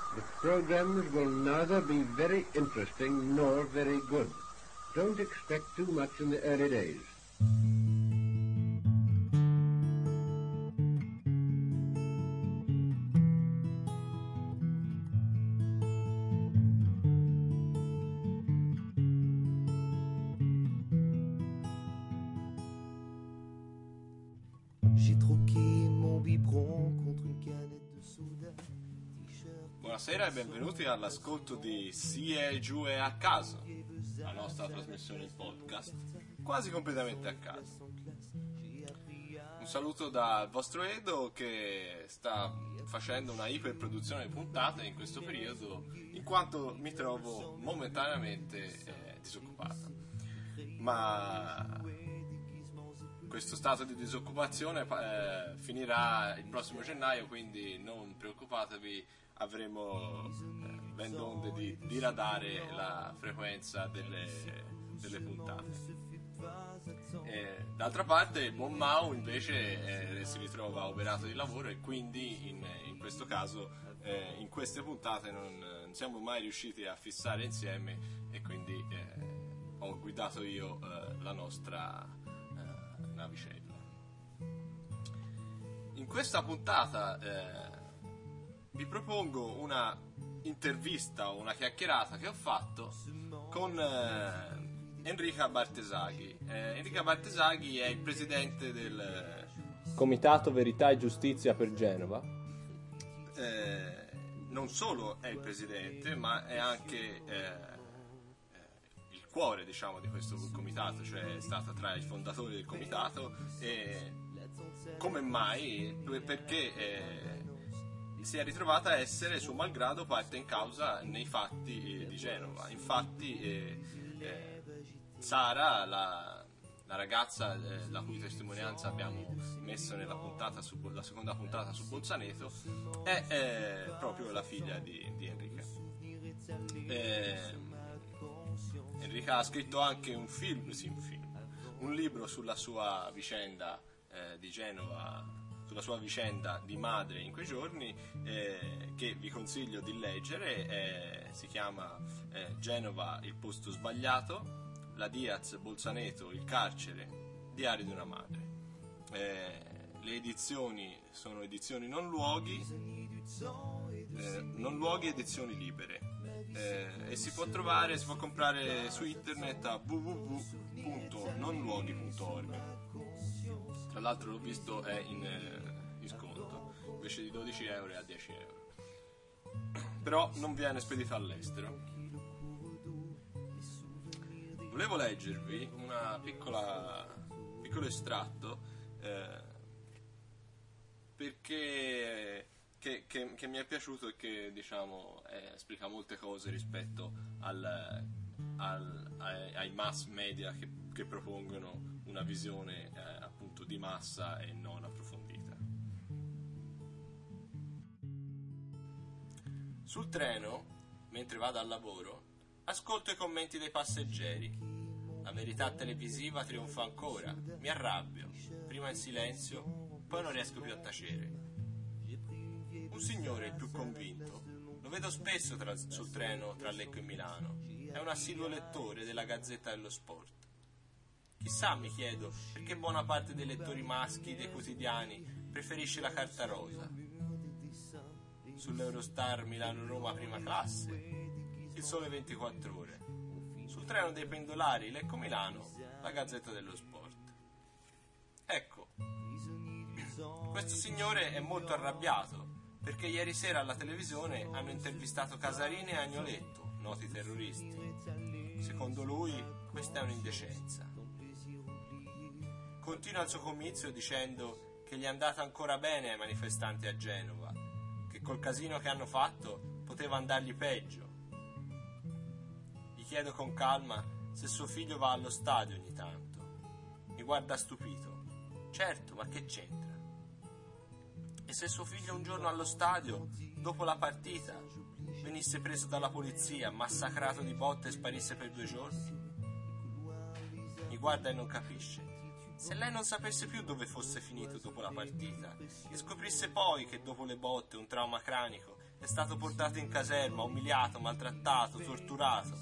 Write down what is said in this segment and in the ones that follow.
The programs will neither be very interesting nor very good. Don't expect too much in the early days. J'ai troqué mon biberon contro une canette de soda. Buonasera e benvenuti all'ascolto di Si è giù e a caso, la nostra trasmissione in podcast, quasi completamente a caso. Un saluto dal vostro Edo che sta facendo una iperproduzione di puntate in questo periodo, in quanto mi trovo momentaneamente disoccupato. Ma questo stato di disoccupazione finirà il prossimo gennaio, quindi non preoccupatevi, avremo ben donde di diradare la frequenza delle puntate. D'altra parte il buon Mau invece si ritrova operato di lavoro e quindi in questo caso in queste puntate non siamo mai riusciti a fissare insieme e quindi ho guidato io la nostra navicella. In questa puntata vi propongo una intervista o una chiacchierata che ho fatto con Enrica Bartesaghi. Enrica Bartesaghi è il presidente del Comitato Verità e Giustizia per Genova. Non solo è il presidente, ma è anche il cuore, diciamo, di questo comitato, cioè è stata tra i fondatori del comitato. E come mai? Perché si è ritrovata a essere, suo malgrado, parte in causa nei fatti di Genova. Infatti Sara, la ragazza la cui testimonianza abbiamo messo nella puntata la seconda puntata su Bolzaneto, è proprio la figlia di Enrica. Enrica ha scritto anche un libro sulla sua vicenda di Genova, sulla sua vicenda di madre in quei giorni, che vi consiglio di leggere. Si chiama Genova, il posto sbagliato, la Diaz, Bolzaneto, il carcere, diario di una madre. Le edizioni sono edizioni non luoghi, edizioni libere, e si può comprare su internet a www.nonluoghi.org. Tra l'altro l'ho visto, è in sconto, invece di 12 euro è a 10 euro, però non viene spedito all'estero. Volevo leggervi una piccolo estratto perché che mi è piaciuto e che, diciamo, esplica molte cose rispetto ai mass media che propongono una visione appunto di massa e non approfondita. Sul treno, mentre vado al lavoro, ascolto i commenti dei passeggeri. La verità televisiva trionfa ancora. Mi arrabbio, prima in silenzio, poi non riesco più a tacere. Un signore, il più convinto, lo vedo spesso sul treno tra Lecco e Milano. È un assiduo lettore della Gazzetta dello Sport. Chissà, mi chiedo, perché buona parte dei lettori maschi dei quotidiani preferisce la carta rosa. Sull'Eurostar Milano-Roma prima classe, il Sole 24 Ore. Sul treno dei pendolari Lecco-Milano, la Gazzetta dello Sport. Ecco, questo signore è molto arrabbiato perché ieri sera alla televisione hanno intervistato Casarini e Agnoletto, noti terroristi. Secondo lui questa è un'indecenza. Continua il suo comizio dicendo che gli è andata ancora bene ai manifestanti a Genova, che col casino che hanno fatto poteva andargli peggio. Gli chiedo con calma se suo figlio va allo stadio ogni tanto. Mi guarda stupito. Certo, ma che c'entra? E se suo figlio un giorno allo stadio, dopo la partita, venisse preso dalla polizia, massacrato di botte e sparisse per 2 giorni? Mi guarda e non capisce. Se lei non sapesse più dove fosse finito dopo la partita e scoprisse poi che dopo le botte, un trauma cranico, è stato portato in caserma, umiliato, maltrattato, torturato.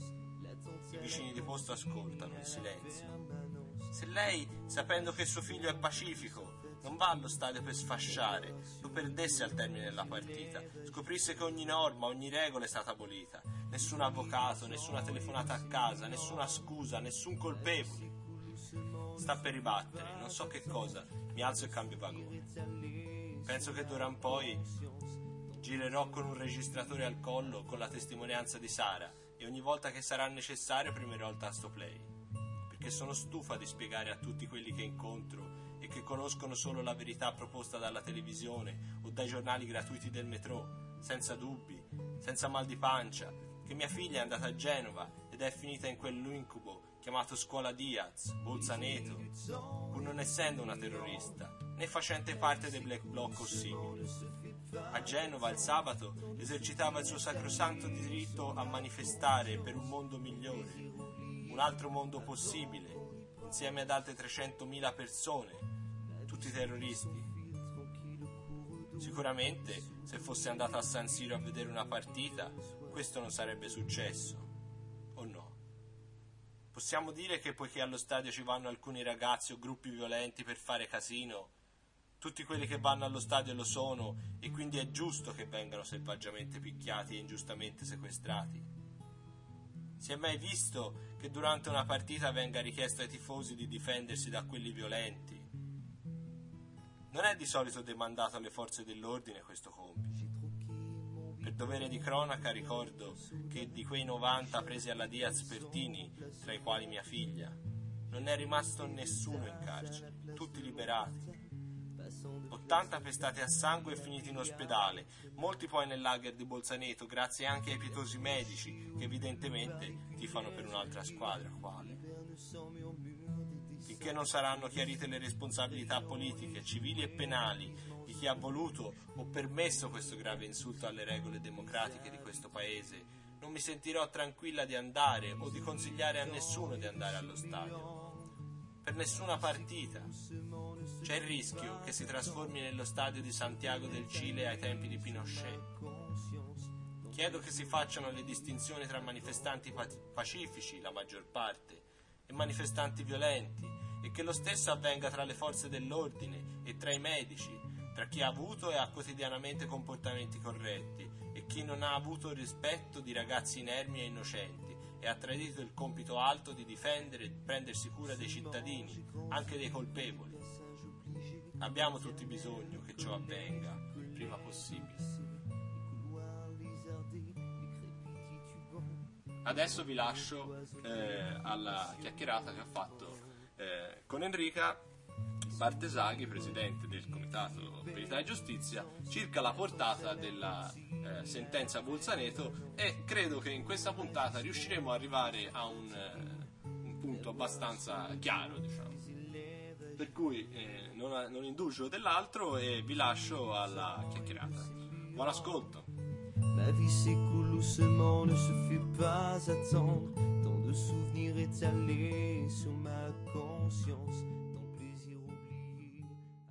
I vicini di posto ascoltano in silenzio. Se lei, sapendo che suo figlio è pacifico, non va allo stadio per sfasciare, lo perdesse al termine della partita, scoprisse che ogni norma, ogni regola è stata abolita, nessun avvocato, nessuna telefonata a casa, nessuna scusa, nessun colpevole. Sta per ribattere, non so che cosa, mi alzo e cambio vagone. Penso che d'ora in poi girerò con un registratore al collo con la testimonianza di Sara e ogni volta che sarà necessario premerò il tasto play, perché sono stufa di spiegare a tutti quelli che incontro e che conoscono solo la verità proposta dalla televisione o dai giornali gratuiti del metro, senza dubbi, senza mal di pancia, che mia figlia è andata a Genova ed è finita in quell'incubo chiamato Scuola Diaz, Bolzaneto, pur non essendo una terrorista, né facente parte dei Black Bloc o simili. A Genova il sabato esercitava il suo sacrosanto diritto a manifestare per un mondo migliore, un altro mondo possibile, insieme ad altre 300.000 persone, tutti terroristi. Sicuramente, se fosse andata a San Siro a vedere una partita, questo non sarebbe successo, o no? Possiamo dire che poiché allo stadio ci vanno alcuni ragazzi o gruppi violenti per fare casino, tutti quelli che vanno allo stadio lo sono e quindi è giusto che vengano selvaggiamente picchiati e ingiustamente sequestrati? Si è mai visto che durante una partita venga richiesto ai tifosi di difendersi da quelli violenti? Non è di solito demandato alle forze dell'ordine questo compito. Per dovere di cronaca ricordo che di quei 90 presi alla Diaz Pertini, tra i quali mia figlia, non è rimasto nessuno in carcere, tutti liberati. 80 pestati a sangue e finiti in ospedale, molti poi nel lager di Bolzaneto, grazie anche ai pietosi medici che evidentemente tifano per un'altra squadra, quale? Finché non saranno chiarite le responsabilità politiche, civili e penali di chi ha voluto o permesso questo grave insulto alle regole democratiche di questo paese, non mi sentirò tranquilla di andare o di consigliare a nessuno di andare allo stadio. Per nessuna partita. C'è il rischio che si trasformi nello stadio di Santiago del Cile ai tempi di Pinochet. Chiedo che si facciano le distinzioni tra manifestanti pacifici, la maggior parte, e manifestanti violenti, e che lo stesso avvenga tra le forze dell'ordine e tra i medici, tra chi ha avuto e ha quotidianamente comportamenti corretti e chi non ha avuto rispetto di ragazzi inermi e innocenti e ha tradito il compito alto di difendere e prendersi cura dei cittadini, anche dei colpevoli. Abbiamo tutti bisogno che ciò avvenga il prima possibile. Adesso vi lascio alla chiacchierata che ho fatto con Enrica Bartesaghi, presidente del Comitato Verità e Giustizia, circa la portata della sentenza Bolzaneto, e credo che in questa puntata riusciremo ad arrivare a un punto abbastanza chiaro, diciamo. Per cui non indugio dell'altro e vi lascio alla chiacchierata. Buon ascolto. Ma vie s'écoule doucement, ne se fait pas attendre. Tant de souvenirs étalés sur ma conscience, tant plaisir oublié.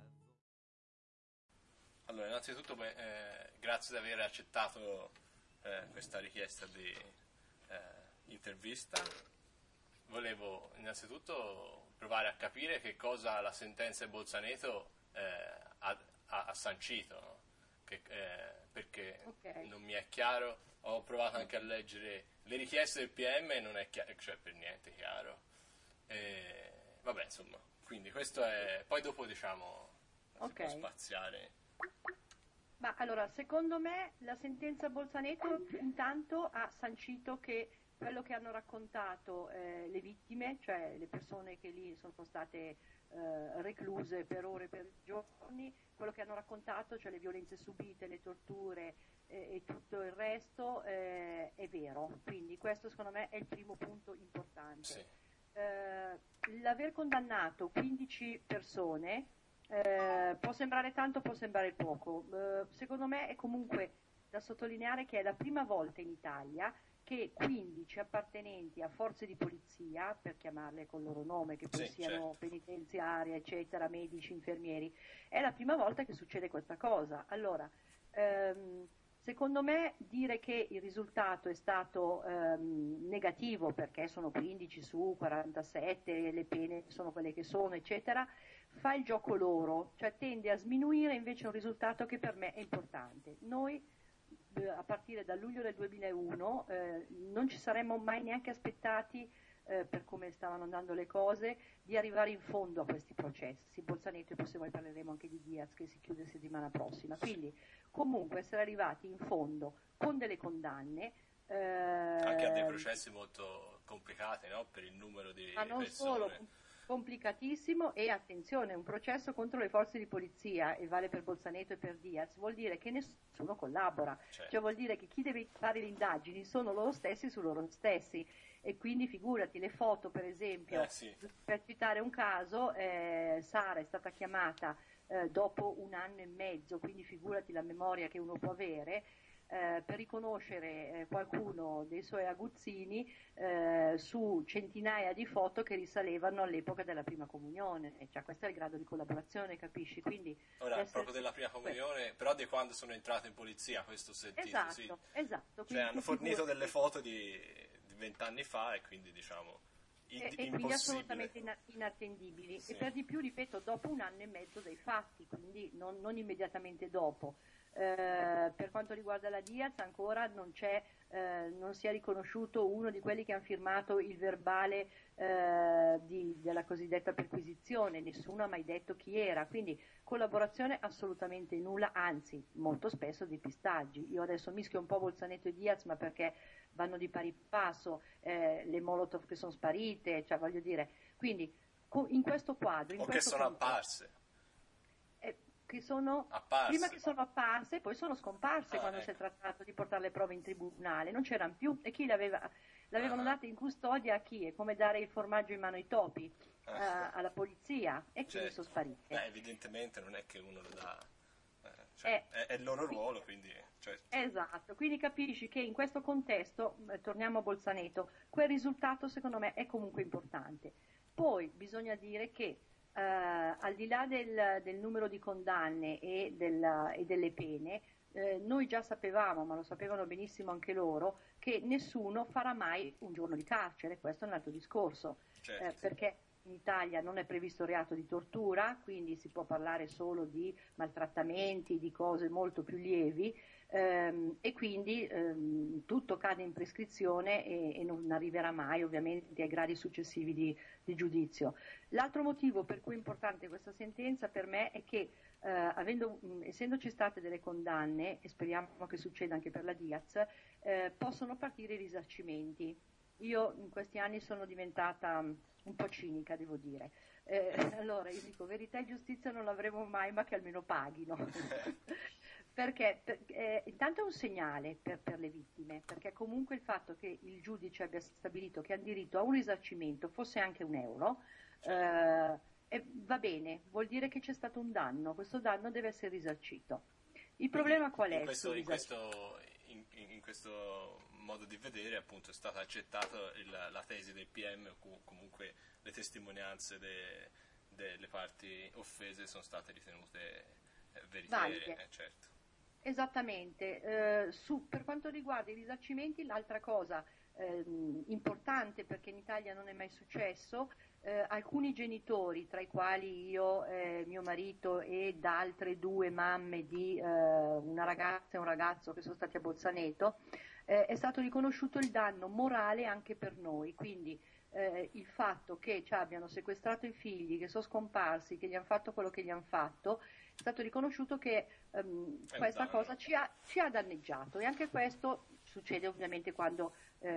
Allora, innanzitutto grazie di aver accettato questa richiesta di intervista. Volevo innanzitutto provare a capire che cosa la sentenza di Bolzaneto ha sancito, no? Perché Okay. non mi è chiaro. Ho provato anche a leggere le richieste del PM e non è chiaro, cioè per niente chiaro. Vabbè, insomma, quindi questo è. Poi dopo diciamo si può Ok. spaziare. Ma allora, secondo me la sentenza Bolzaneto intanto ha sancito che quello che hanno raccontato le vittime, cioè le persone che lì sono state recluse per ore e per giorni, quello che hanno raccontato, cioè le violenze subite, le torture e tutto il resto, è vero. Quindi questo secondo me è il primo punto importante. Sì. L'aver condannato 15 persone può sembrare tanto, può sembrare poco. Secondo me è comunque da sottolineare che è la prima volta in Italia che 15 appartenenti a forze di polizia, per chiamarle col loro nome, che poi Sì, siano certo. penitenziarie, eccetera, medici, infermieri, è la prima volta che succede questa cosa. Allora, Secondo me dire che il risultato è stato negativo perché sono 15 su 47, le pene sono quelle che sono, eccetera, fa il gioco loro, cioè tende a sminuire invece un risultato che per me è importante. Noi a partire da luglio del 2001 non ci saremmo mai neanche aspettati, per come stavano andando le cose, di arrivare in fondo a questi processi. Bolzaneto, e poi se vuoi parleremo anche di Diaz che si chiude settimana prossima. Quindi comunque essere arrivati in fondo con delle condanne. Anche a dei processi molto complicati, no? Per il numero di ma non persone. solo, complicatissimo, e attenzione, un processo contro le forze di polizia, e vale per Bolzaneto e per Diaz, vuol dire che nessuno collabora, Certo. cioè vuol dire che chi deve fare le indagini sono loro stessi su loro stessi, e quindi figurati le foto, per esempio, Sì. per citare un caso, Sara è stata chiamata dopo 1 anno e mezzo, quindi figurati la memoria che uno può avere, per riconoscere qualcuno dei suoi aguzzini su centinaia di foto che risalevano all'epoca della prima comunione, cioè questo è il grado di collaborazione, capisci? Quindi Ora, proprio della prima comunione, però di quando sono entrato in polizia, questo ho sentito, esatto, sì. esatto. Cioè hanno fornito delle foto di 20 anni fa, e quindi diciamo e quindi impossibile. assolutamente inattendibili, Sì. e per di più, ripeto, dopo 1 anno e mezzo dai fatti, quindi non immediatamente dopo. Per quanto riguarda la Diaz ancora non si è riconosciuto uno di quelli che hanno firmato il verbale della cosiddetta perquisizione, nessuno ha mai detto chi era, quindi collaborazione assolutamente nulla, anzi molto spesso depistaggi. Io adesso mischio un po' Bolzaneto e Diaz, ma perché vanno di pari passo, le Molotov che sono sparite, cioè voglio dire, quindi in questo quadro, O che sono apparse. che sono Apparse. prima che sono apparse, poi sono scomparse quando ecco. si è trattato di portare le prove in tribunale, non c'erano più, e chi l'avevano date in custodia a chi? È come dare il formaggio in mano ai topi alla polizia, e quindi Certo. sono sparite. Evidentemente non è che uno lo dà, è il loro ruolo, quindi certo. Esatto, quindi capisci che in questo contesto, torniamo a Bolzaneto, quel risultato secondo me è comunque importante. Poi bisogna dire che al di là del numero di condanne e delle pene, noi già sapevamo, ma lo sapevano benissimo anche loro, che nessuno farà mai un giorno di carcere, questo è un altro discorso, Certo. perché in Italia non è previsto reato di tortura, quindi si può parlare solo di maltrattamenti, di cose molto più lievi, e quindi tutto cade in prescrizione e non arriverà mai ovviamente ai gradi successivi di giudizio. L'altro motivo per cui è importante questa sentenza per me è che essendoci state delle condanne, e speriamo che succeda anche per la Diaz, possono partire i risarcimenti. Io in questi anni sono diventata un po' cinica, devo dire. Allora io dico verità e giustizia non l'avremo mai, ma che almeno paghino. Perché intanto è un segnale per le vittime, perché comunque il fatto che il giudice abbia stabilito che hanno diritto a un risarcimento, fosse anche €1, va bene, vuol dire che c'è stato un danno, questo danno deve essere risarcito. Il problema qual è? In questo modo di vedere, appunto, è stata accettata la tesi del PM, o comunque le testimonianze delle parti offese sono state ritenute veritiere, certo. Esattamente. Per quanto riguarda i risarcimenti, l'altra cosa importante, perché in Italia non è mai successo, alcuni genitori, tra i quali io, mio marito e da altre 2 mamme di una ragazza e un ragazzo che sono stati a Bolzaneto, è stato riconosciuto il danno morale anche per noi, quindi il fatto che ci abbiano sequestrato i figli, che sono scomparsi, che gli hanno fatto quello che gli hanno fatto, è stato riconosciuto che questa cosa ci ha danneggiato, e anche questo succede ovviamente quando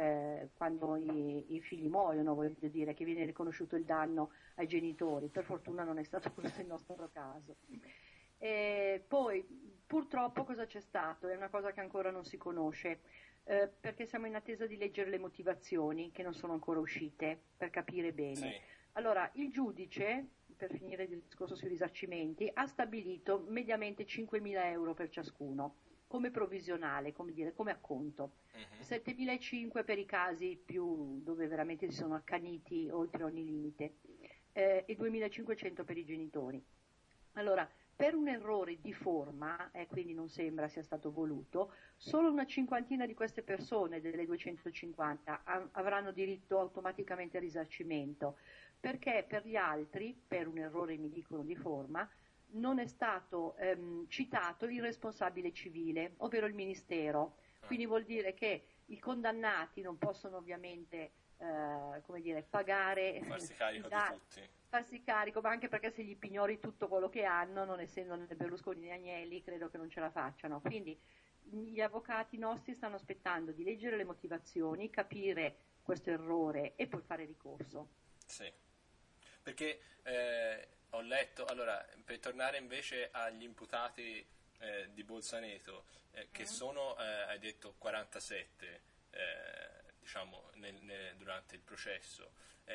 i figli muoiono, voglio dire, che viene riconosciuto il danno ai genitori. Per fortuna non è stato questo il nostro caso. Poi purtroppo cosa c'è stato? È una cosa che ancora non si conosce, perché siamo in attesa di leggere le motivazioni che non sono ancora uscite, per capire bene. Sì. Allora, il giudice, per finire il discorso sui risarcimenti, ha stabilito mediamente €5.000 per ciascuno, come provvisionale, come acconto. 7.500 per i casi più dove veramente si sono accaniti oltre ogni limite, e 2.500 per i genitori. Allora, per un errore di forma, quindi non sembra sia stato voluto, solo una cinquantina di queste persone, delle 250, avranno diritto automaticamente al risarcimento, perché per gli altri, per un errore mi dicono di forma, non è stato citato il responsabile civile, ovvero il Ministero. Quindi vuol dire che i condannati non possono ovviamente come dire, pagare, farsi carico di tutti. Farsi carico, ma anche perché se gli pignori tutto quello che hanno, non essendo né Berlusconi né Agnelli, credo che non ce la facciano. Quindi gli avvocati nostri stanno aspettando di leggere le motivazioni, capire questo errore e poi fare ricorso. Sì, perché ho letto, allora, per tornare invece agli imputati di Bolzaneto, che sono, hai detto, 47, diciamo, durante il processo,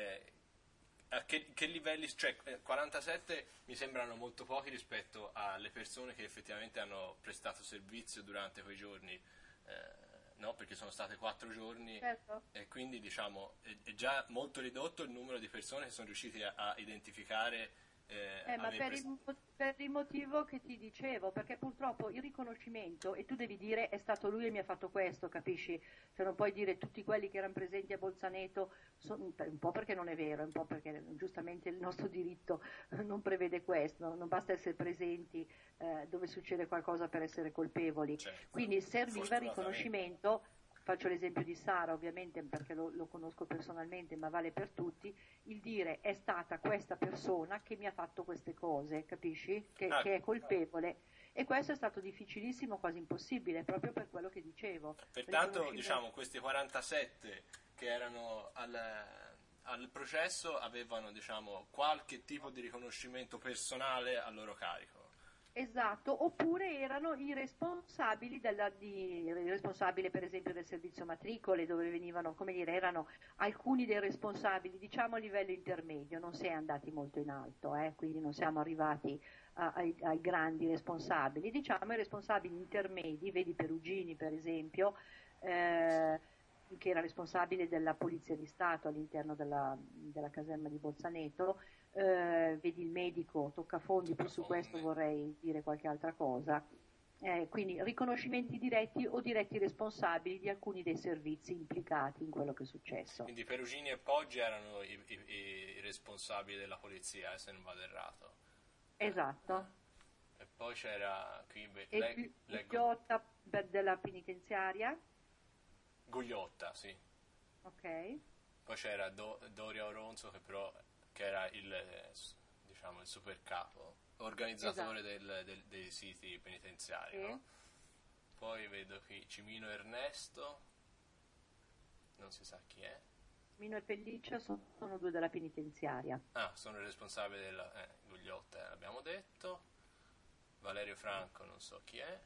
a che livelli, cioè 47 mi sembrano molto pochi rispetto alle persone che effettivamente hanno prestato servizio durante quei giorni, no? Perché sono state 4 giorni, certo. E quindi diciamo è già molto ridotto il numero di persone che sono riusciti a identificare. Ma per il motivo che ti dicevo, perché purtroppo il riconoscimento, e tu devi dire è stato lui e mi ha fatto questo, capisci? Cioè non puoi dire tutti quelli che erano presenti a Bolzaneto, un po' perché non è vero, un po' perché giustamente il nostro diritto non prevede questo, non basta essere presenti dove succede qualcosa per essere colpevoli. Certo. Quindi serviva il riconoscimento. Faccio l'esempio di Sara ovviamente perché lo conosco personalmente, ma vale per tutti, il dire è stata questa persona che mi ha fatto queste cose, capisci? Che è colpevole, e questo è stato difficilissimo, quasi impossibile, proprio per quello che dicevo. Pertanto diciamo questi 47 che erano al processo avevano, diciamo, qualche tipo di riconoscimento personale a loro carico. Esatto, oppure erano i responsabili, il responsabile per esempio del servizio matricole, dove venivano, come dire, erano alcuni dei responsabili, diciamo a livello intermedio, non si è andati molto in alto, quindi non siamo arrivati ai grandi responsabili, diciamo i responsabili intermedi, vedi Perugini per esempio, che era responsabile della Polizia di Stato all'interno della caserma di Bolzaneto, vedi il medico Toccafondi, poi su questo vorrei dire qualche altra cosa, quindi riconoscimenti diretti o diretti responsabili di alcuni dei servizi implicati in quello che è successo. Quindi Perugini e Poggi erano i responsabili della polizia, se non vado errato. Esatto. E poi c'era qui Gugliotta della penitenziaria. Gugliotta, sì. Ok. Poi c'era Doria Oronzo che era il super capo, organizzatore dei siti penitenziari, sì. No? Poi vedo qui Cimino Ernesto, non si sa chi è. Cimino e Pelliccia sono due della penitenziaria. Sono i responsabili della Gugliotta, l'abbiamo detto. Valerio Franco non so chi è.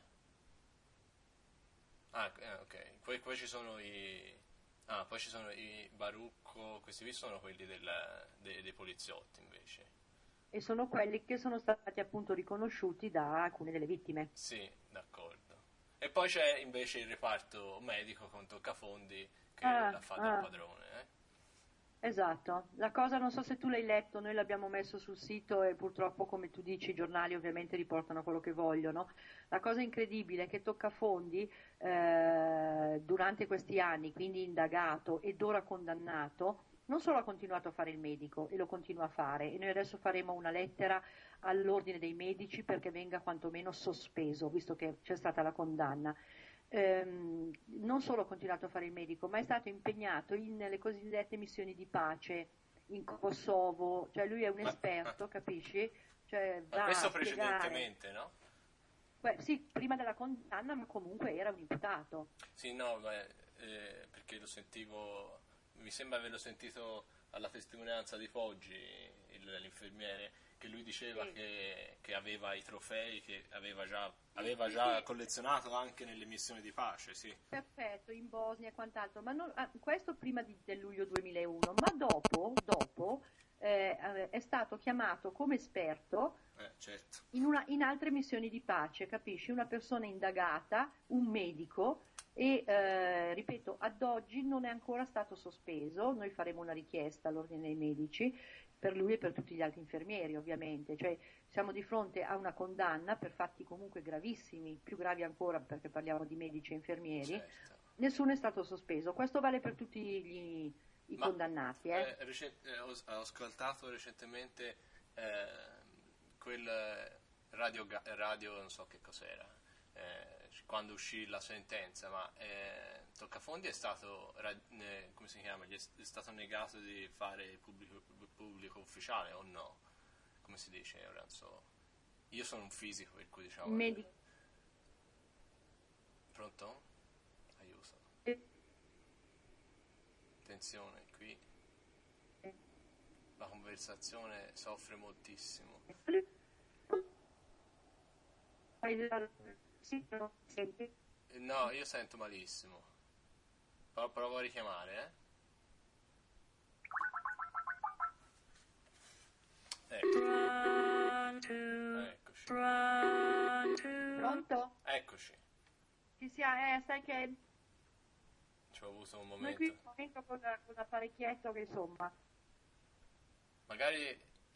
Ok, poi ci sono poi ci sono i Barucco, questi qui sono quelli dei poliziotti invece. E sono quelli che sono stati appunto riconosciuti da alcune delle vittime. Sì, d'accordo. E poi c'è invece il reparto medico con Toccafondi che l'ha fatto il padrone. Esatto, la cosa non so se tu l'hai letto, noi l'abbiamo messo sul sito e purtroppo come tu dici i giornali ovviamente riportano quello che vogliono. La cosa incredibile è che Toccafondi durante questi anni, quindi indagato ed ora condannato, non solo ha continuato a fare il medico e lo continua a fare, e noi adesso faremo una lettera all'ordine dei medici perché venga quantomeno sospeso, visto che c'è stata la condanna. Non solo ha continuato a fare il medico, ma è stato impegnato nelle cosiddette missioni di pace in Kosovo, cioè lui è un esperto, capisci? Cioè, ma questo precedentemente, no? Sì, prima della condanna, ma comunque era un imputato. Sì, no, perché lo sentivo, mi sembra averlo sentito alla testimonianza di Poggi, l'infermiere, che lui diceva sì. che aveva i trofei, che aveva già collezionato anche nelle missioni di pace, sì. Perfetto, in Bosnia e quant'altro, ma questo prima del luglio 2001, ma dopo è stato chiamato come esperto certo. in altre missioni di pace, capisci? Una persona indagata, un medico, e ripeto, ad oggi non è ancora stato sospeso, noi faremo una richiesta all'ordine dei medici, per lui e per tutti gli altri infermieri, ovviamente. Cioè, siamo di fronte a una condanna per fatti comunque gravissimi, più gravi ancora perché parliamo di medici e infermieri. Certo. Nessuno è stato sospeso. Questo vale per tutti i Ma, condannati. ho ascoltato recentemente quel radio, non so che cos'era, quando uscì la sentenza, ma Toccafondi è stato, come si chiama, gli è stato negato di fare pubblico ufficiale o no? Come si dice? Ora non so. Io sono un fisico, per cui diciamo... Pronto? Aiuto. Attenzione, qui la conversazione soffre moltissimo. No, io sento malissimo. Provo a richiamare, Eccoci. Pronto? Eccoci. Ci sia, sai che Ci ho avuto un noi qui momento. con l'apparecchietto che insomma... Magari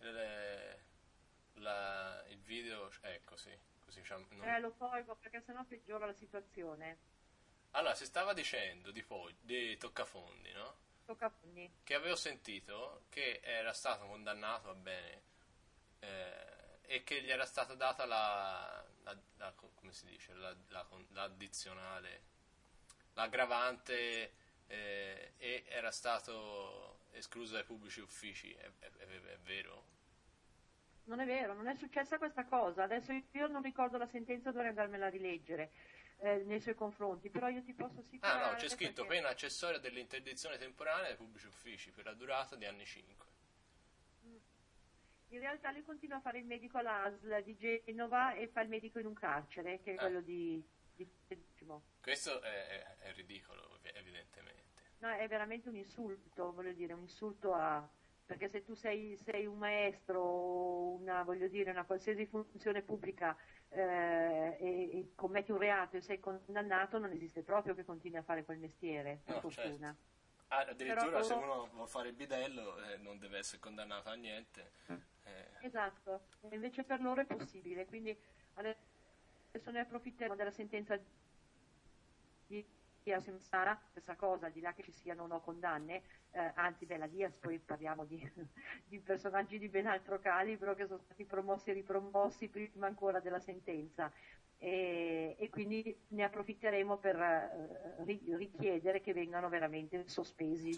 il video, così diciamo, lo tolgo perché sennò peggiora la situazione. Allora, si stava dicendo di Toccafondi, no? Toccafondi. Che avevo sentito che era stato condannato a bene e che gli era stata data come si dice, l'addizionale, l'aggravante e era stato escluso dai pubblici uffici, è vero? Non è vero, non è successa questa cosa. Adesso io non ricordo la sentenza, dovrei andarmela a rileggere nei suoi confronti, però io ti posso assicurare... Ah no, c'è scritto pena accessoria dell'interdizione temporanea dai pubblici uffici per la durata di anni 5. In realtà lui continua a fare il medico all'ASL di Genova e fa il medico in un carcere, che è quello di Questo è ridicolo, evidentemente. No, è veramente un insulto, voglio dire, un insulto a... perché se tu sei un maestro o una qualsiasi funzione pubblica e commetti un reato e sei condannato, non esiste proprio che continui a fare quel mestiere, per fortuna. Certo. Addirittura Però se uno vuole fare il bidello non deve essere condannato a niente. Esatto, e invece per loro è possibile, quindi adesso ne approfitteremo della sentenza di Sara, stessa cosa, al di là che ci siano o no condanne, anzi della Diaz poi parliamo di personaggi di ben altro calibro che sono stati promossi e ripromossi prima ancora della sentenza e quindi ne approfitteremo per richiedere che vengano veramente sospesi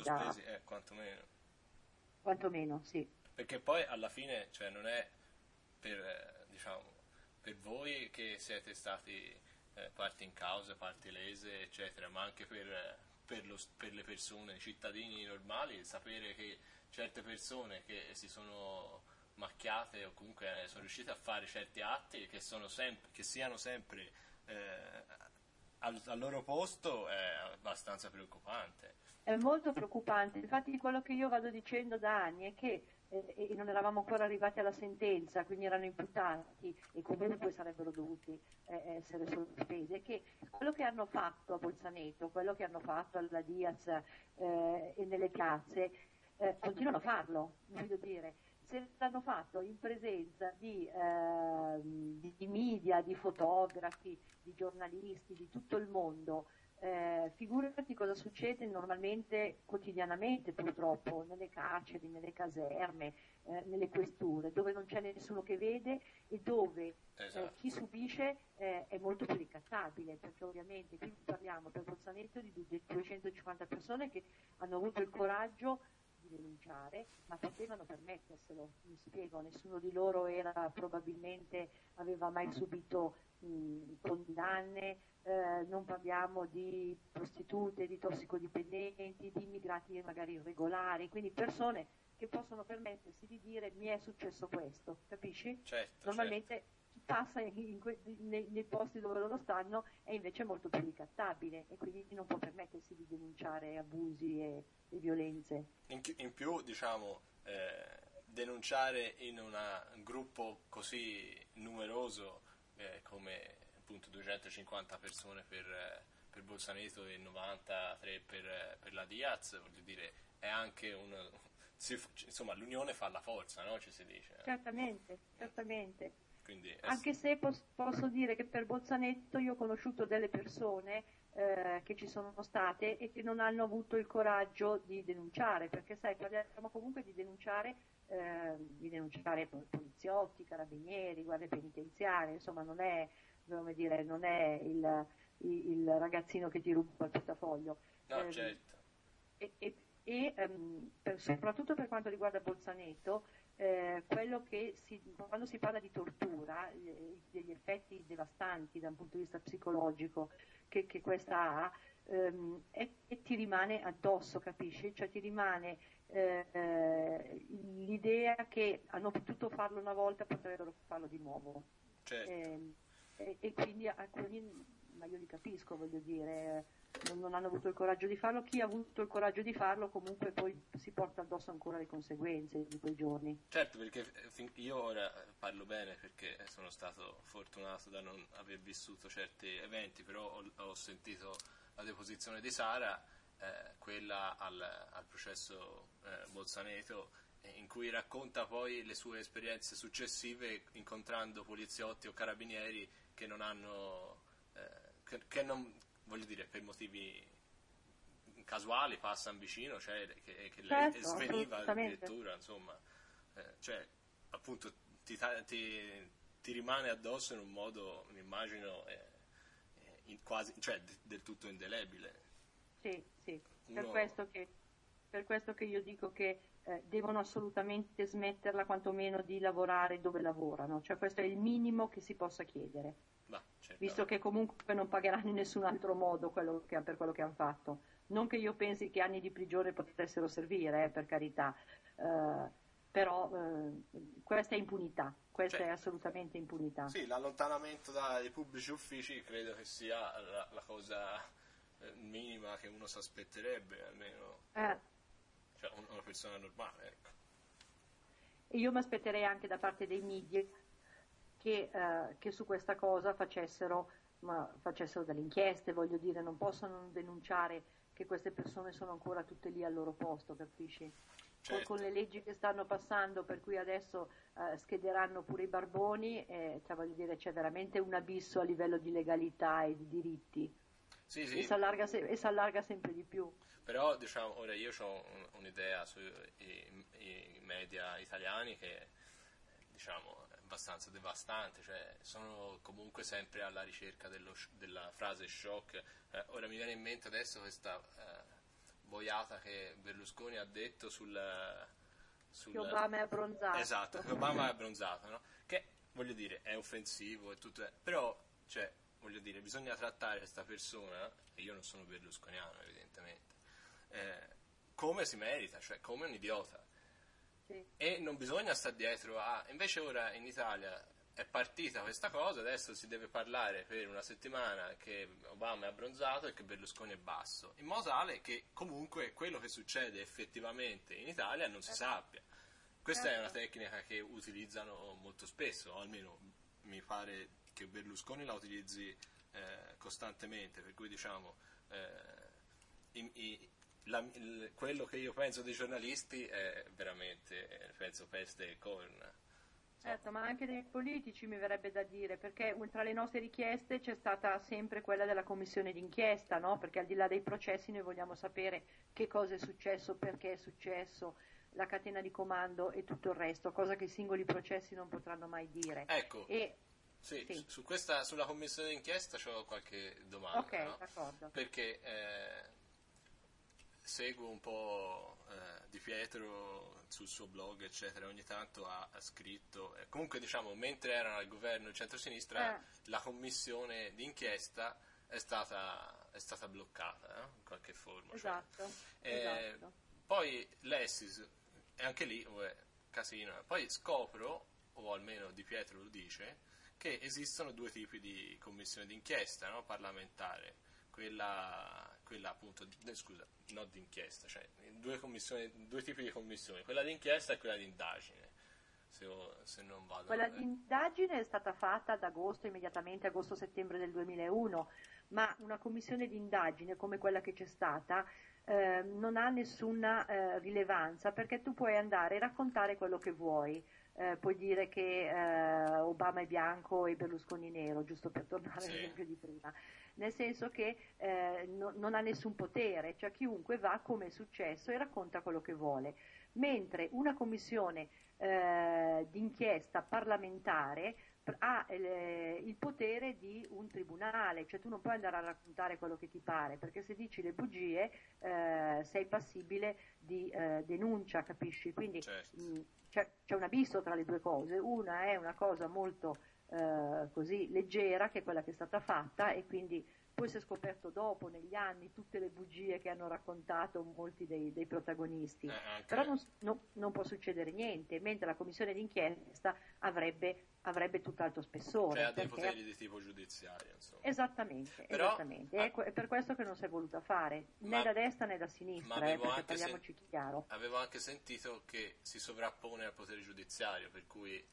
quantomeno, sì. Perché poi alla fine, cioè, non è per, diciamo, per voi che siete stati parti in causa, parti lese, eccetera, ma anche per le persone, i cittadini normali, sapere che certe persone che si sono macchiate o comunque sono riuscite a fare certi atti che siano sempre al loro posto è abbastanza preoccupante. È molto preoccupante, infatti quello che io vado dicendo da anni è che e non eravamo ancora arrivati alla sentenza, quindi erano imputati e comunque sarebbero dovuti essere sospesi, è che quello che hanno fatto a Bolzaneto, quello che hanno fatto alla Diaz e nelle piazze, continuano a farlo, voglio dire. Se l'hanno fatto in presenza di media, di fotografi, di giornalisti, di tutto il mondo, figurati cosa succede normalmente, quotidianamente purtroppo, nelle carceri, nelle caserme, nelle questure, dove non c'è nessuno che vede e dove chi subisce è molto più ricattabile, perché ovviamente qui parliamo per Bolzaneto di 250 persone che hanno avuto il coraggio di denunciare, ma potevano permetterselo, mi spiego, nessuno di loro aveva mai subito condanne, non parliamo di prostitute, di tossicodipendenti, di immigrati magari irregolari, quindi persone che possono permettersi di dire mi è successo questo, capisci? Certo, normalmente chi passa nei posti dove loro stanno è invece molto più ricattabile e quindi non può permettersi di denunciare abusi e violenze. In più, diciamo, denunciare in un gruppo così numeroso come appunto 250 persone per Bolzaneto e 93 per la Diaz, voglio dire, è anche insomma, l'unione fa la forza, no? Ci si dice. Certamente, certamente. Quindi, Anche se posso dire che per Bolzaneto io ho conosciuto delle persone che ci sono state e che non hanno avuto il coraggio di denunciare, perché sai, parliamo comunque di denunciare poliziotti, carabinieri, guardie penitenziarie, insomma non è, come dire, non è il ragazzino che ti ruba il portafoglio. no, certo. Soprattutto per quanto riguarda Bolzaneto, quando si parla di tortura, degli effetti devastanti da un punto di vista psicologico che questa ha, e ti rimane addosso, capisci? Cioè ti rimane l'idea che hanno potuto farlo una volta, potrebbero farlo di nuovo. Certo. E quindi alcuni, ma io li capisco, voglio dire, non hanno avuto il coraggio di farlo. Chi ha avuto il coraggio di farlo comunque poi si porta addosso ancora le conseguenze di quei giorni. Certo, perché io ora parlo bene perché sono stato fortunato da non aver vissuto certi eventi, però ho sentito la deposizione di Sara, quella al processo Bolzaneto, in cui racconta poi le sue esperienze successive incontrando poliziotti o carabinieri che non hanno, che non, voglio dire, per motivi casuali passano vicino, cioè che lei Certo, sveniva assolutamente. addirittura, insomma, cioè appunto ti rimane addosso in un modo, mi immagino, quasi, cioè del tutto indelebile. Sì, sì, Uno- per questo che io dico che devono assolutamente smetterla quantomeno di lavorare dove lavorano, cioè questo è il minimo che si possa chiedere, Ma, certamente. visto che comunque non pagheranno in nessun altro modo per quello che hanno fatto. Non che io pensi che anni di prigione potessero servire, per carità, però questa è impunità, questa è Certo. assolutamente impunità. Sì, l'allontanamento dai pubblici uffici credo che sia la cosa minima che uno si aspetterebbe, almeno, cioè una persona normale, ecco. E io mi aspetterei anche da parte dei media che su questa cosa facessero delle inchieste, voglio dire, non possono non denunciare che queste persone sono ancora tutte lì al loro posto, capisci? Certo. Con le leggi che stanno passando, per cui adesso schederanno pure i barboni, cioè, voglio dire, c'è veramente un abisso a livello di legalità e di diritti, Sì, e sì, si allarga sempre di più. però diciamo, ora io ho un'idea sui i media italiani che diciamo è abbastanza devastante, cioè sono comunque sempre alla ricerca della frase shock. Ora mi viene in mente adesso questa boiata che Berlusconi ha detto Che Obama è abbronzato. Esatto, che Obama è abbronzato, no? Che voglio dire è offensivo e tutto, però cioè voglio dire bisogna trattare questa persona, e io non sono berlusconiano evidentemente, come si merita, cioè come un idiota. Sì. E non bisogna stare dietro a... Invece ora in Italia è partita questa cosa, adesso si deve parlare per una settimana che Obama è abbronzato e che Berlusconi è basso, in modo tale che comunque quello che succede effettivamente in Italia non si sappia. Questa è una tecnica che utilizzano molto spesso, o almeno mi pare che Berlusconi la utilizzi costantemente, per cui diciamo quello che io penso dei giornalisti è veramente, penso, peste e corna. Certo, ma anche dei politici mi verrebbe da dire, perché tra le nostre richieste c'è stata sempre quella della commissione d'inchiesta, no? Perché al di là dei processi noi vogliamo sapere che cosa è successo, perché è successo, la catena di comando e tutto il resto, cosa che i singoli processi non potranno mai dire. Ecco, E, sì, sì. Sulla commissione d'inchiesta ho qualche domanda, Ok, no? d'accordo. Perché seguo un po' Di Pietro sul suo blog, eccetera, ogni tanto ha scritto, comunque diciamo, mentre erano al governo il centro-sinistra, la commissione d'inchiesta è stata bloccata, no? In qualche forma. Esatto, esatto. Poi lessi, e anche lì casino, poi scopro, o almeno Di Pietro lo dice, che esistono due tipi di commissione d'inchiesta, no? Parlamentare, quella appunto, scusa, non d'inchiesta, cioè due tipi di commissioni, quella d'inchiesta e quella di indagine, se non vado. Quella di indagine è stata fatta ad agosto, immediatamente agosto-settembre del 2001, ma una commissione di indagine come quella che c'è stata non ha nessuna rilevanza, perché tu puoi andare e raccontare quello che vuoi. Puoi dire che Obama è bianco e Berlusconi nero, giusto per tornare all'esempio di prima, nel senso che non ha nessun potere, cioè chiunque va come è successo e racconta quello che vuole, mentre una commissione d'inchiesta parlamentare ha il potere di un tribunale, cioè tu non puoi andare a raccontare quello che ti pare, perché se dici le bugie sei passibile di denuncia, capisci? Quindi c'è un abisso tra le due cose. Una è una cosa molto così leggera, che è quella che è stata fatta, e quindi poi si è scoperto dopo, negli anni, tutte le bugie che hanno raccontato molti dei protagonisti, però non può succedere niente, mentre la commissione d'inchiesta avrebbe tutt'altro spessore. Cioè ha dei poteri di tipo giudiziario, insomma. Esattamente, però, esattamente. È per questo che non si è voluta fare, né da destra né da sinistra, perché parliamoci chiaro. Avevo anche sentito che si sovrappone al potere giudiziario, per cui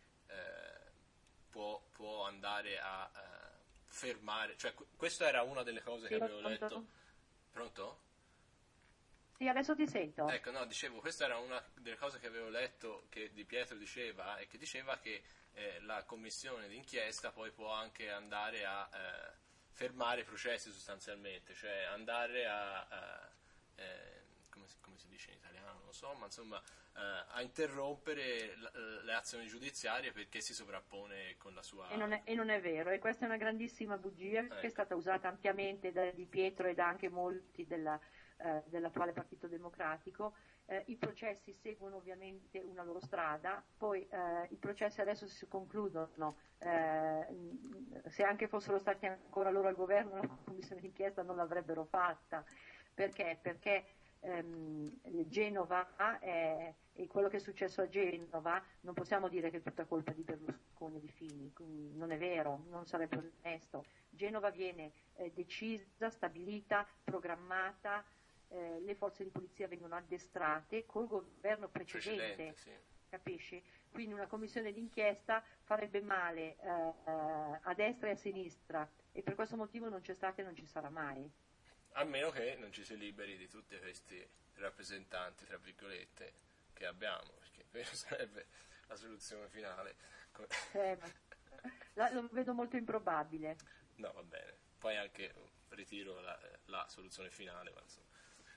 può andare a fermare, cioè questa era una delle cose che avevo letto. Pronto? Sì, adesso ti sento. Ecco, no, dicevo, questa era una delle cose che avevo letto che Di Pietro diceva, e che diceva che la commissione d'inchiesta poi può anche andare a fermare i processi sostanzialmente, cioè andare come si dice in italiano, non lo so, ma insomma a interrompere le azioni giudiziarie perché si sovrappone con la sua... E non è vero, e questa è una grandissima bugia che è stata usata ampiamente da Di Pietro e da anche molti dell'attuale Partito Democratico. I processi seguono ovviamente una loro strada, poi i processi adesso si concludono, se anche fossero stati ancora loro al governo la commissione d'inchiesta non l'avrebbero fatta. Perché? Perché Genova e quello che è successo a Genova non possiamo dire che è tutta colpa di Berlusconi e di Fini, non è vero, non sarebbe onesto. Genova viene decisa, stabilita, programmata, le forze di polizia vengono addestrate col governo precedente, sì. Capisci? Quindi una commissione d'inchiesta farebbe male a destra e a sinistra, e per questo motivo non c'è stata e non ci sarà mai. A meno che non ci si liberi di tutti questi rappresentanti, tra virgolette, che abbiamo, perché quello sarebbe la soluzione finale. Lo vedo molto improbabile. No, va bene. Poi anche ritiro la soluzione finale, ma insomma.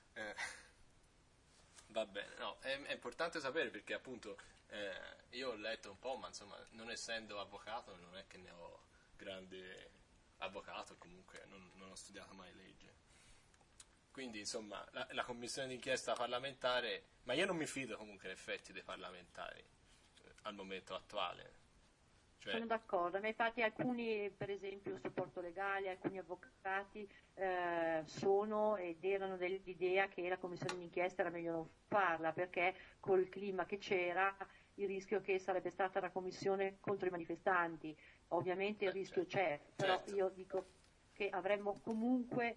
Va bene, no, è importante sapere perché appunto io ho letto un po', ma insomma, non essendo avvocato non è che ne ho grande avvocato, comunque non ho studiato mai legge. Quindi insomma la commissione d'inchiesta parlamentare, ma io non mi fido comunque in effetti dei parlamentari al momento attuale. Cioè... Sono d'accordo, ma infatti alcuni, per esempio il supporto legale, alcuni avvocati sono ed erano dell'idea che la commissione d'inchiesta era meglio non farla, perché col clima che c'era il rischio che sarebbe stata una commissione contro i manifestanti. Ovviamente il rischio c'è, però io dico che avremmo comunque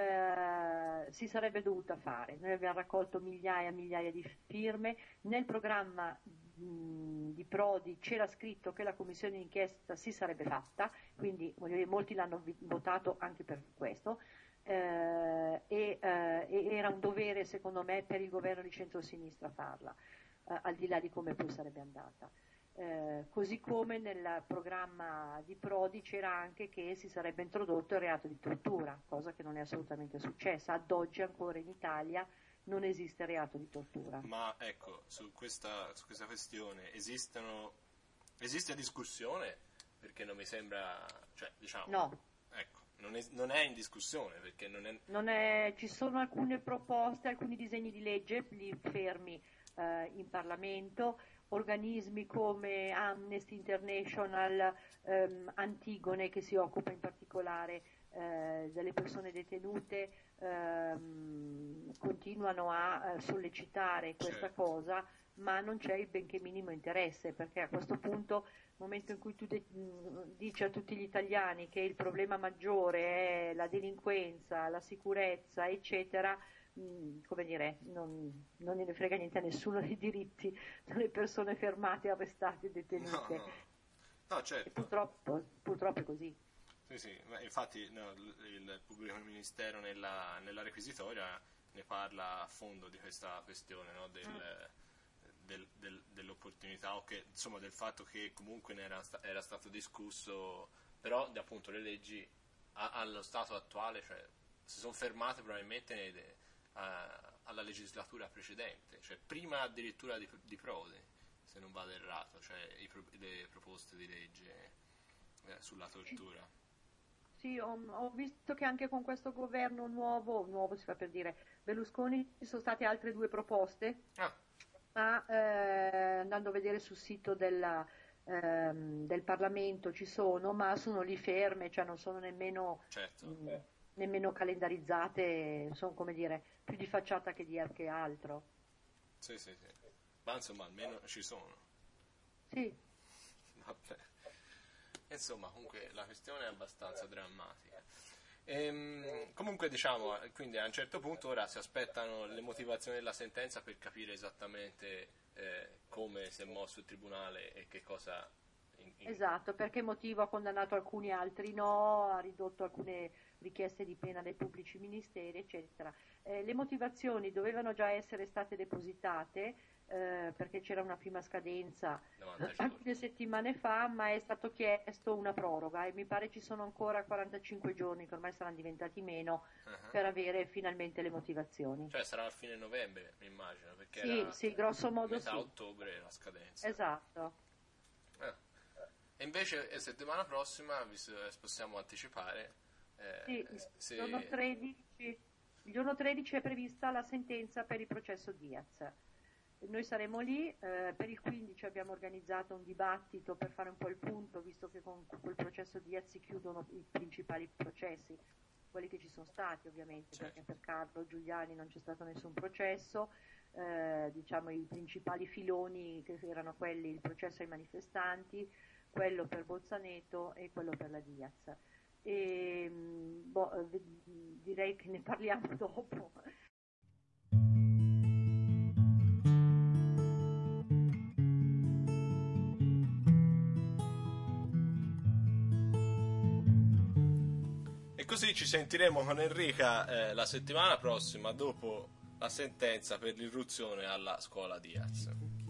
si sarebbe dovuta fare. Noi abbiamo raccolto migliaia e migliaia di firme, nel programma di Prodi c'era scritto che la commissione d'inchiesta si sarebbe fatta, quindi molti l'hanno votato anche per questo, e era un dovere secondo me per il governo di centrosinistra farla, al di là di come poi sarebbe andata. Così come nel programma di Prodi c'era anche che si sarebbe introdotto il reato di tortura, cosa che non è assolutamente successa. Ad oggi ancora in Italia non esiste reato di tortura. Ma ecco, su questa questione esiste discussione? Perché non mi sembra, cioè diciamo... No. Ecco, non è in discussione perché non è... Ci sono alcune proposte, alcuni disegni di legge lì fermi in Parlamento. Organismi come Amnesty International, Antigone, che si occupa in particolare delle persone detenute, continuano a sollecitare questa cosa, ma non c'è il benché minimo interesse, perché a questo punto, nel momento in cui tu dici a tutti gli italiani che il problema maggiore è la delinquenza, la sicurezza, eccetera, come dire, non ne frega niente a nessuno dei diritti delle persone fermate, arrestate e detenute. No, certo. E purtroppo è così. Sì, ma infatti no, il pubblico ministero nella requisitoria ne parla a fondo di questa questione, no, dell'opportunità, o che, insomma, del fatto che comunque era stato discusso, però appunto le leggi allo stato attuale, cioè, si sono fermate probabilmente alla legislatura precedente, cioè prima addirittura di Prodi, se non vado errato, cioè le proposte di legge sulla tortura. Sì, ho visto che anche con questo governo nuovo si fa per dire, Berlusconi, ci sono state altre 2 proposte, ma andando a vedere sul sito del Parlamento ci sono, ma sono lì ferme, cioè non sono nemmeno, nemmeno calendarizzate, sono, come dire, più di facciata che altro. Sì, ma insomma almeno ci sono. Sì. Vabbè. Insomma, comunque la questione è abbastanza drammatica. Comunque, diciamo, quindi a un certo punto ora si aspettano le motivazioni della sentenza per capire esattamente come si è mosso il tribunale e che cosa... Esatto, per che motivo ha condannato alcuni, altri no, ha ridotto alcune richieste di pena dai pubblici ministeri, eccetera. Le motivazioni dovevano già essere state depositate, perché c'era una prima scadenza alcune settimane fa, ma è stato chiesto una proroga e mi pare ci sono ancora 45 giorni, che ormai saranno diventati meno, per avere finalmente le motivazioni. Cioè sarà a fine novembre, mi immagino, perché sì, grosso modo metà ottobre la scadenza. Esatto. E invece settimana prossima, possiamo anticipare, il giorno 13 è prevista la sentenza per il processo Diaz. Noi saremo lì, per il 15 abbiamo organizzato un dibattito per fare un po' il punto, visto che con quel processo Diaz si chiudono i principali processi, quelli che ci sono stati ovviamente, certo. Perché per Carlo Giuliani non c'è stato nessun processo, diciamo i principali filoni che erano quelli, il processo ai manifestanti, quello per Bolzaneto e quello per la Diaz. Direi che ne parliamo dopo. E così ci sentiremo con Enrica la settimana prossima, dopo la sentenza per l'irruzione alla scuola Diaz.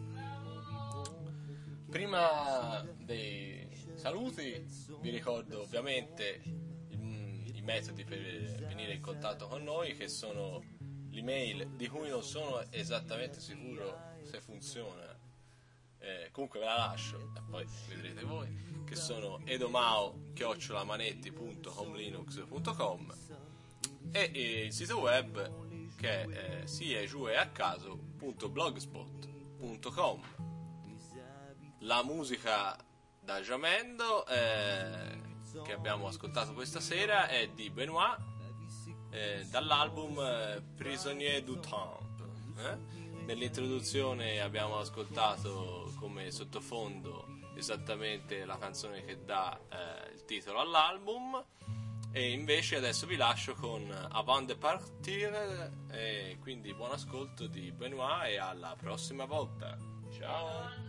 Prima dei saluti vi ricordo ovviamente i metodi per venire in contatto con noi, che sono l'email, di cui non sono esattamente sicuro se funziona, comunque ve la lascio e poi vedrete voi, che sono edomao@manetti.homelinux.com e il sito web che è siegiueacaso.blogspot.com. La musica da Jamendo che abbiamo ascoltato questa sera è di Benoit, dall'album Prisonnier du Temps. Nell'introduzione abbiamo ascoltato come sottofondo esattamente la canzone che dà il titolo all'album, e invece adesso vi lascio con Avant de partir, e quindi buon ascolto di Benoit e alla prossima volta. Ciao.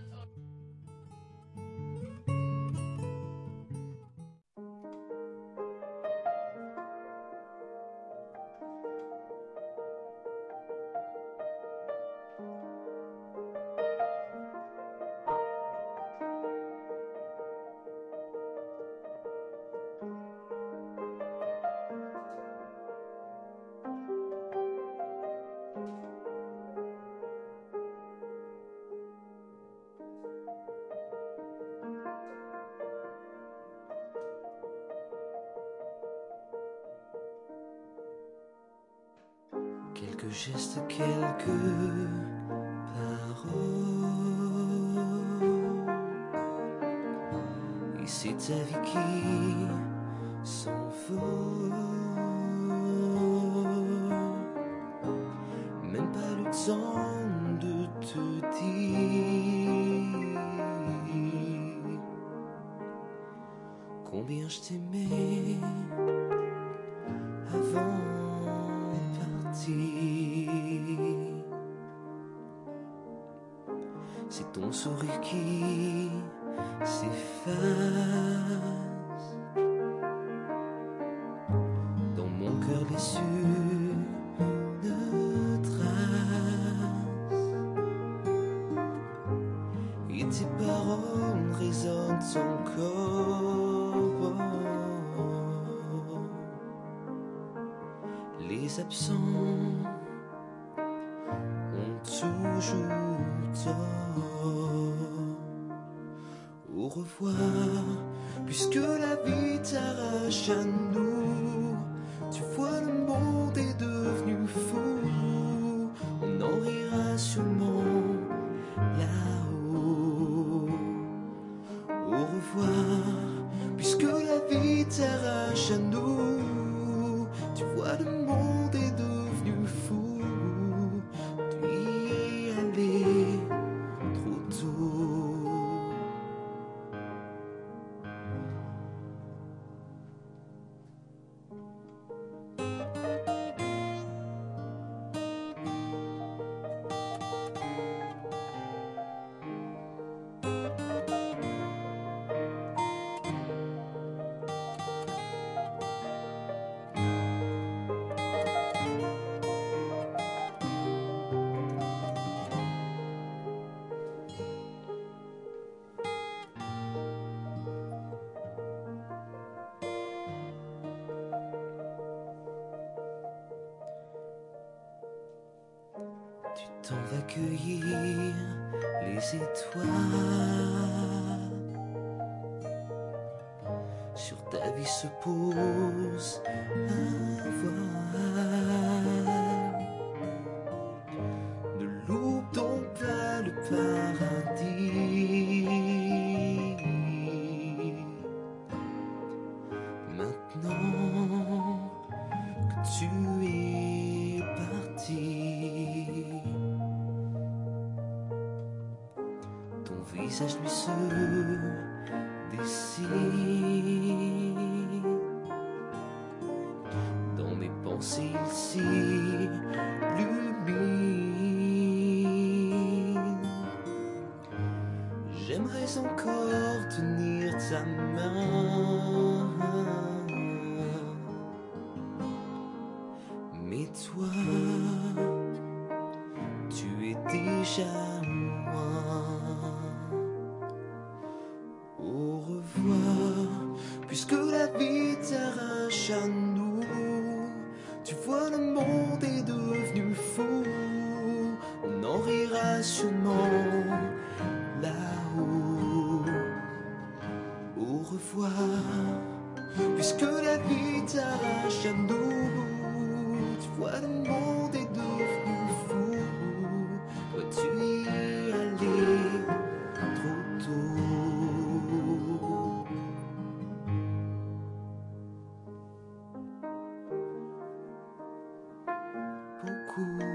Quelques gestes, quelques paroles. Et c'est ta vie qui s'envole. Même pas le temps de te dire combien je t'aimais avant de partir. C'est ton sourire qui s'efface résonnent encore. Les absents ont toujours tort. Au revoir, puisque la vie t'arrache à nous. Tu vois, le monde est devenu fou. On en rira sûrement là-haut. Au revoir, puisque la vie t'arrache à nous. Tu vois, le monde est devenu fou. Tu y es allé trop tôt. Tu t'en vas cueillir les étoiles. Sur ta vie se pose un voile de l'aube dont va le paradis. Maintenant que tu es parti, ton visage lui se dessine. Dans mes pensées il s'illumine. J'aimerais encore tenir ta main, mais toi, tu es déjà loin. Au revoir, puisque la vie t'arrache à nous. Tu vois, le monde est devenu fou. On en rira sûrement là-haut. Au revoir, puisque la vie t'arrache à nous. Tu vois, le monde est devenu fou. Toi, tu y es allé trop tôt. Beaucoup